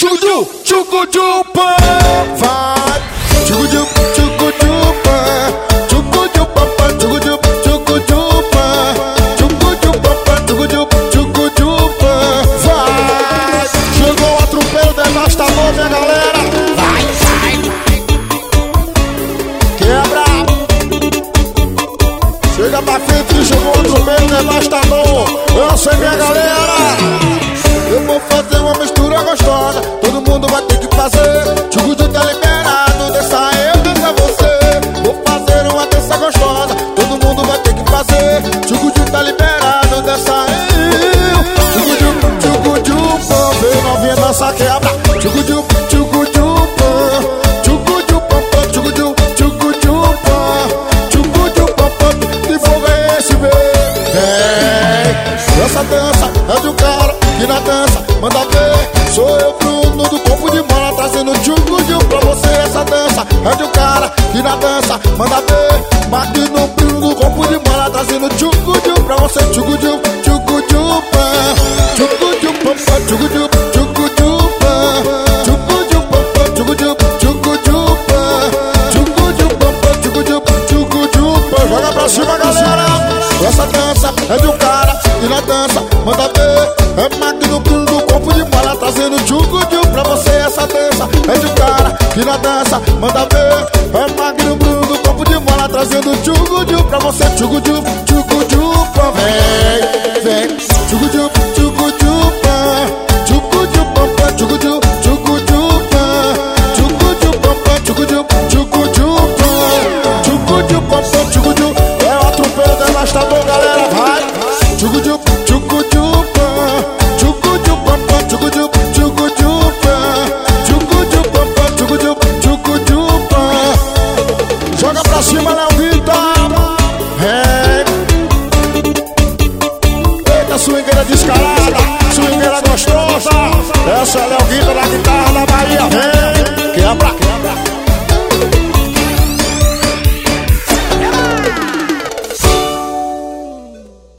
Tchucu, tchucu, tchupa. Vai. Tchucu, tchucu, tchucu, tchupa. Tchucu, tchupa, tchucu, tchupa, tchucu, tchupa. Tchucu, tchupa, tchucu, tchupa, tchucu, tchupa. Vai. Chegou o atropelo devastador, minha galera. Vai, vai. Quebra. Chega pra frente que chegou o atropelo devastador. Eu sei, minha galera. Eu vou fazer uma mistura gostosa, todo mundo vai ter que fazer. Tchucu tá liberado, dança eu, dança você. Vou fazer uma dança gostosa, todo mundo vai ter que fazer. Tchucu tá liberado, dança eu. Tchucu, tchucu, vem novinha dança quebra. Tchucu, tchucu, tchucu, tchucu, tchucu, tchucu, tchucu, que fogo é esse, vem? Essa dança é de um cara que na dança manda ver. Sou eu, Bruno, do corpo de mola, trazendo tchucu pra você. Essa dança é de um cara que na dança manda ver. Magno, Bruno, do corpo de mola, trazendo tchucu pra você. Tchucu, tchucu, tchucu, tchucu, tchucu, tchucu, tchucu, joga pra cima, galera. Essa dança é de um cara que na dança manda ver. É Magno, Bruno, do corpo de mola, trazendo tchucu pra você. Essa dança é de um cara que na dança manda ver. É Magno, Bruno, do corpo de mola, trazendo tchucu pra você. Tchucu, tchucu, tchucu, vem, vem. Tchucu, tchucu, tchucu, tchucu, tchucu, tchucu, tchucu, tchucu, é o atropelo devastador, galera, vai. Tchucu, tchucu, tchucu, tchucu, joga pra cima, Léo Vitor. Eita, swingueira descarada.